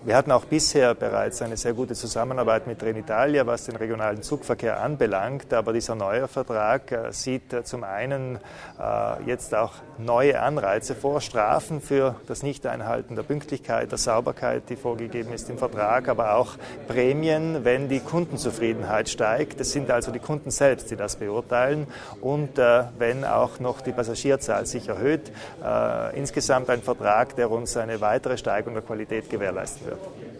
Wir hatten auch bisher bereits eine sehr gute Zusammenarbeit mit Trenitalia, was den regionalen Zugverkehr anbelangt. Aber dieser neue Vertrag sieht zum einen jetzt auch neue Anreize vor, Strafen für das Nichteinhalten der Pünktlichkeit, der Sauberkeit, die vorgegeben ist im Vertrag, aber auch Prämien, wenn die Kundenzufriedenheit steigt. Es sind also die Kunden selbst, die das beurteilen. Und wenn auch noch die Passagierzahl sich erhöht, insgesamt ein Vertrag, der uns eine weitere Steigerung der Qualität gewährleisten wird.